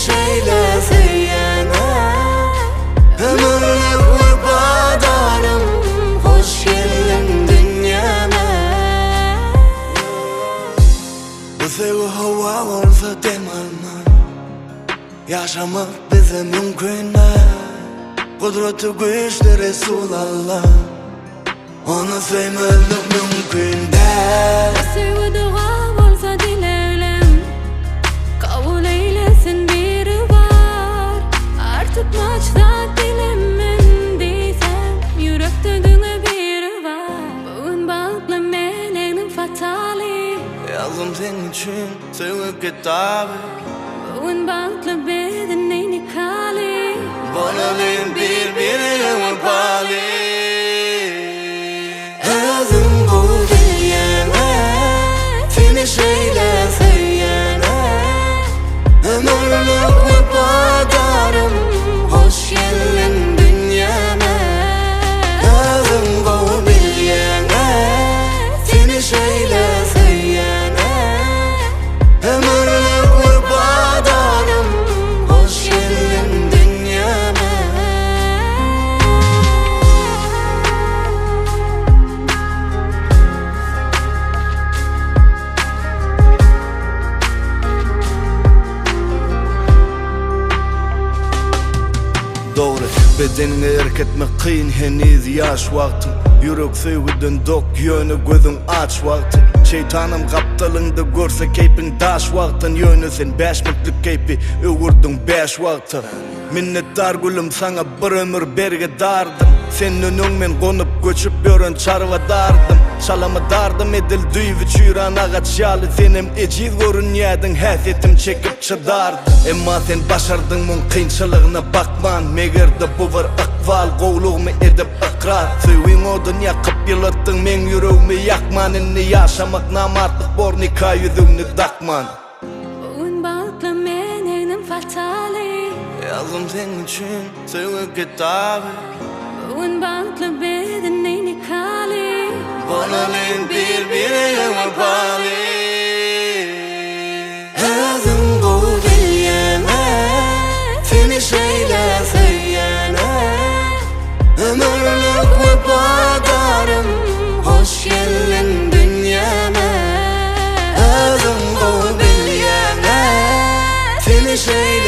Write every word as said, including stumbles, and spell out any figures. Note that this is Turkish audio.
şeyle seyyene. Ömürlük vurbadarım, hoş geldin dünyama. Bu sevgi hava olsa demelmen, yaşamak bize mümkün. Kudreti güçlü Resulallah, onu sevmelik mümkün değil. Bu sevgi dua olsa dileylem, kabul eylesin biri var. Artık maçta dilemen diysem, yürekte düne biri var. Bugün bağlı meleğinin fatali, Yazdım senin için sevgi kitabı. bugün bağlı bedenini kali. Bonalıyım birbirine pali. Özüm bu dilyeme, seni şeyle seyyene. Ömürlük vurbadarım, hoş geldin dünyama. Özüm bu dilyeme, seni şeyle seyyene. Ömürlük vurbadarım, hoş geldin dünyama. Doğru, bedenine erk etmek kıyın henüz yaş vakti. Yürek sevgiden dok yönü gözün aç vakti. Şeytanım kaptalında görse keypin daş vaktin. Yönü sen beş mitlik keypi öğürdün beş vakti. Minnettar gülüm sana bir ömür berge dardım. Senin önünden konup göçüp yörün çarva dardım. Çalama dardım edil düyvi çüyran ağaç yalı. Senim eciz görünüyedin häsiyetim çekip çıdardım. Emma sen başardın mun kıyınçılığına bakman. Megerde bu var akval qoğluğumu edip ikrar. Sevin o dünya kıp yılattın men yüreğimi yakman. Inni yaşamak namartlık bornika yüzüğünü takman. Bugün bağlı meleğinin fatali, Yazdım senin için sevgi kitabı. bugün bağlı bedenini kali. Bonalıyım birbirine pali. Özüm bu dilyeme, seni şeyle seyyene. Ömürlük vurbadarım, hoş geldin dünyama. Özüm bu dilyeme, seni şeyle